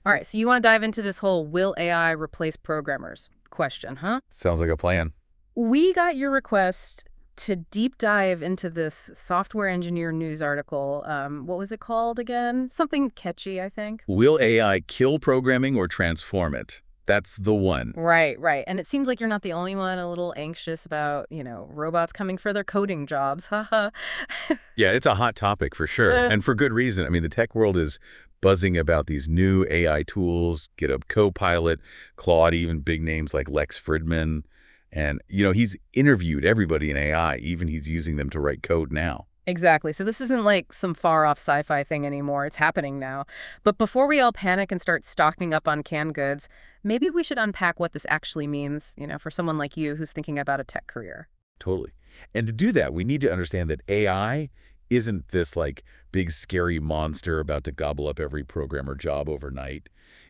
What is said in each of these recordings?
All right, so you want to dive into this whole will AI replace programmers question, huh? Sounds like a plan. We got your request to deep dive into this software engineer news article. What was it called again? Something catchy, I think. Will AI kill programming or transform it? That's the one. Right, right. And it seems like you're not the only one a little anxious about, robots coming for their coding jobs. Haha. Yeah, it's a hot topic for sure, and for good reason. I mean, the tech world is buzzing about these new AI tools, GitHub Copilot, Claude, even big names like Lex Fridman. And, he's interviewed everybody in AI, even he's using them to write code now. Exactly. So this isn't like some far-off sci-fi thing anymore. It's happening now. But before we all panic and start stocking up on canned goods, maybe we should unpack what this actually means, for someone like you who's thinking about a tech career. Totally. And to do that, we need to understand that AI isn't this like big scary monster about to gobble up every programmer job overnight.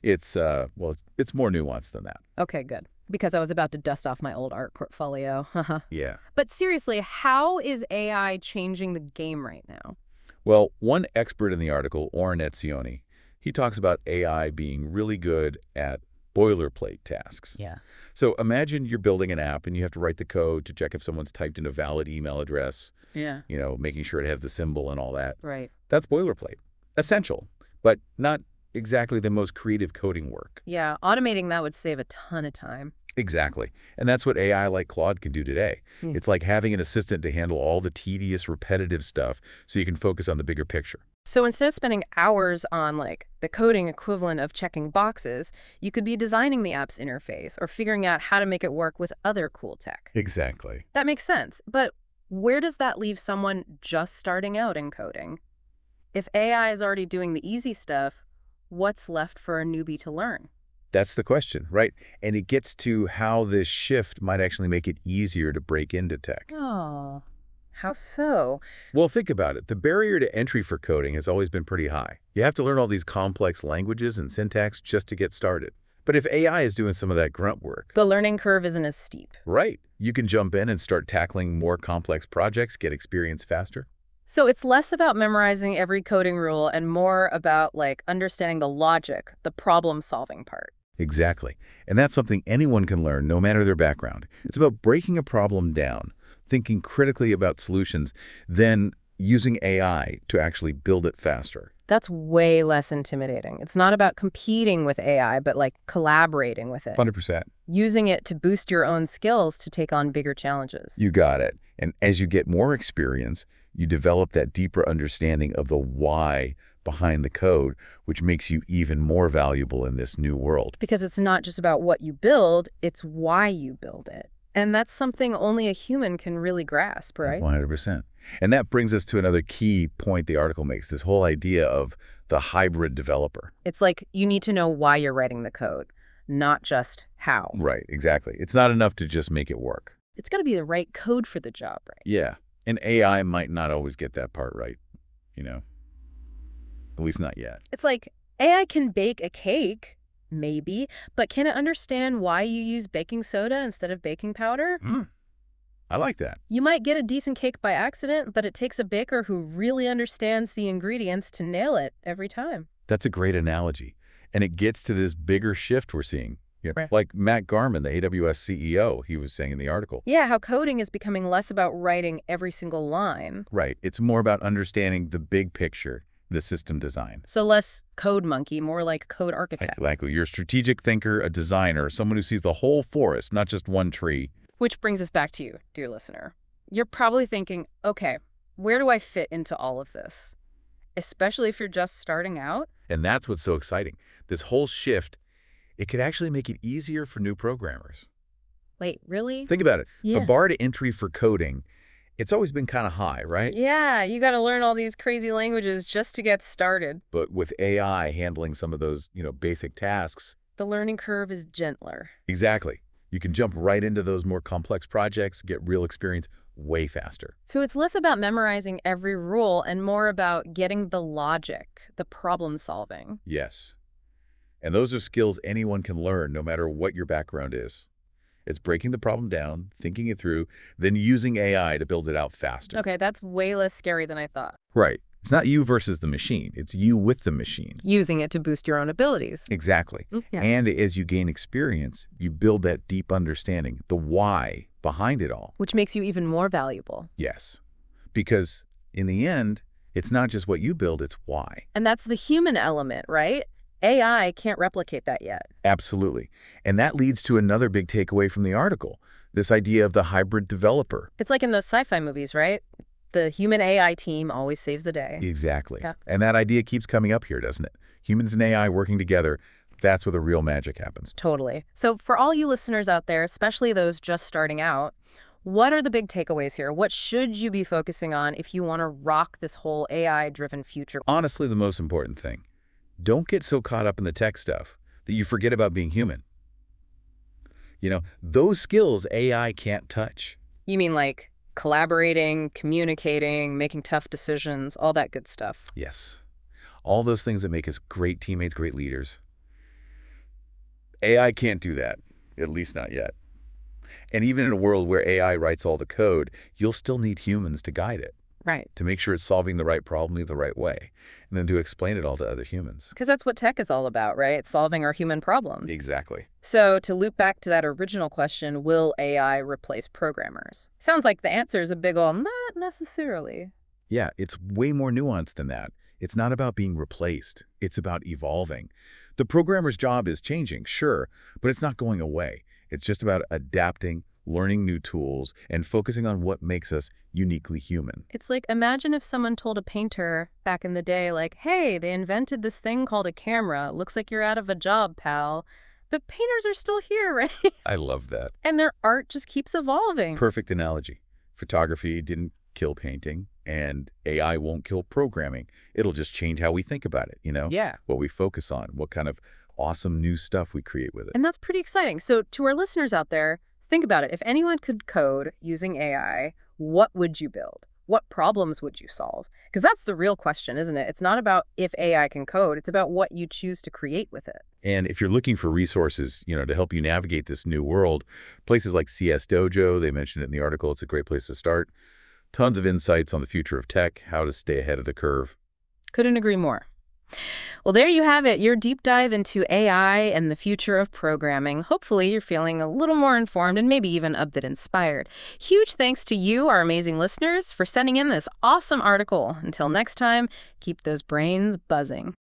It's more nuanced than that. Okay, good. Because I was about to dust off my old art portfolio. Yeah. But seriously, how is AI changing the game right now? Well, one expert in the article, Oren Etzioni, he talks about AI being really good at boilerplate tasks. Yeah. So imagine you're building an app and you have to write the code to check if someone's typed in a valid email address, Yeah. making sure it has the symbol and all that. Right. That's boilerplate. Essential, but not exactly the most creative coding work. Yeah, automating that would save a ton of time. Exactly. And that's what AI like Claude can do today. Hmm. It's like having an assistant to handle all the tedious, repetitive stuff so you can focus on the bigger picture. So instead of spending hours on like the coding equivalent of checking boxes, you could be designing the app's interface or figuring out how to make it work with other cool tech. Exactly. That makes sense. But where does that leave someone just starting out in coding? If AI is already doing the easy stuff, what's left for a newbie to learn? That's the question, right? And it gets to how this shift might actually make it easier to break into tech. Oh, how so? Well, think about it. The barrier to entry for coding has always been pretty high. You have to learn all these complex languages and syntax just to get started. But if AI is doing some of that grunt work, The learning curve isn't as steep. right, you can jump in and start tackling more complex projects, get experience faster. So it's less about memorizing every coding rule and more about like understanding the logic, the problem-solving part. Exactly. And that's something anyone can learn, no matter their background. It's about breaking a problem down, thinking critically about solutions, then using AI to actually build it faster. That's way less intimidating. It's not about competing with AI, but like collaborating with it, 100%. using it to boost your own skills to take on bigger challenges. You got it. And as you get more experience, you develop that deeper understanding of the why behind the code, which makes you even more valuable in this new world. Because it's not just about what you build, it's why you build it. And that's something only a human can really grasp, right? 100%. And that brings us to another key point the article makes, this whole idea of the hybrid developer. It's like you need to know why you're writing the code, not just how. Right, exactly. It's not enough to just make it work. It's got to be the right code for the job, right? Yeah, and AI might not always get that part right, at least not yet. It's like AI can bake a cake, maybe, but can it understand why you use baking soda instead of baking powder? I like that. You might get a decent cake by accident, but it takes a baker who really understands the ingredients to nail it every time. That's a great analogy. And it gets to this bigger shift we're seeing. Yeah, Right. like Matt Garman, the AWS CEO, he was saying in the article. Yeah, how coding is becoming less about writing every single line. Right. It's more about understanding the big picture, the system design. So less code monkey, more like code architect. Exactly. You're a strategic thinker, a designer, someone who sees the whole forest, not just one tree. Which brings us back to you, dear listener. You're probably thinking, okay, where do I fit into all of this? Especially if you're just starting out. And that's what's so exciting. This whole shift, it could actually make it easier for new programmers. Wait, really? Think about it. Yeah. A bar to entry for coding, it's always been kind of high, right? Yeah, you got to learn all these crazy languages just to get started. But with AI handling some of those, basic tasks, The learning curve is gentler. exactly. You can jump right into those more complex projects, get real experience way faster. So it's less about memorizing every rule and more about getting the logic, the problem solving. Yes. And those are skills anyone can learn no matter what your background is. It's breaking the problem down, thinking it through, then using AI to build it out faster. Okay, that's way less scary than I thought. Right. It's not you versus the machine. It's you with the machine. Using it to boost your own abilities. Exactly. Yeah. And as you gain experience, you build that deep understanding, the why behind it all. Which makes you even more valuable. Yes. Because in the end, it's not just what you build, it's why. And that's the human element, right? AI can't replicate that yet. Absolutely. And that leads to another big takeaway from the article, this idea of the hybrid developer. It's like in those sci-fi movies, right? The human AI team always saves the day. Exactly. Yeah. And that idea keeps coming up here, doesn't it? Humans and AI working together, that's where the real magic happens. Totally. So for all you listeners out there, especially those just starting out, what are the big takeaways here? What should you be focusing on if you want to rock this whole AI-driven future? Honestly, the most important thing, don't get so caught up in the tech stuff that you forget about being human. You know, those skills AI can't touch. You mean like collaborating, communicating, making tough decisions, all that good stuff? Yes. All those things that make us great teammates, great leaders. AI can't do that, at least not yet. And even in a world where AI writes all the code, you'll still need humans to guide it, Right. to make sure it's solving the right problem the right way, and then to explain it all to other humans. Because that's what tech is all about, right? It's solving our human problems. Exactly. So to loop back to that original question, will AI replace programmers? Sounds like the answer is a big ol' not necessarily. Yeah, it's way more nuanced than that. It's not about being replaced. It's about evolving. The programmer's job is changing, sure, but it's not going away. It's just about adapting, learning new tools, and focusing on what makes us uniquely human. It's like, imagine if someone told a painter back in the day, like, hey, they invented this thing called a camera. Looks like you're out of a job, pal. But painters are still here, right? I love that. And their art just keeps evolving. Perfect analogy. Photography didn't kill painting, and AI won't kill programming. It'll just change how we think about it, you know? Yeah. What we focus on, what kind of awesome new stuff we create with it. And that's pretty exciting. So to our listeners out there, think about it. If anyone could code using AI, what would you build? What problems would you solve? Because that's the real question, isn't it? It's not about if AI can code. It's about what you choose to create with it. And if you're looking for resources, you know, to help you navigate this new world, places like CS Dojo, they mentioned it in the article, it's a great place to start. Tons of insights on the future of tech, how to stay ahead of the curve. Couldn't agree more. Well, there you have it, your deep dive into AI and the future of programming. Hopefully, you're feeling a little more informed and maybe even a bit inspired. Huge thanks to you, our amazing listeners, for sending in this awesome article. Until next time, keep those brains buzzing.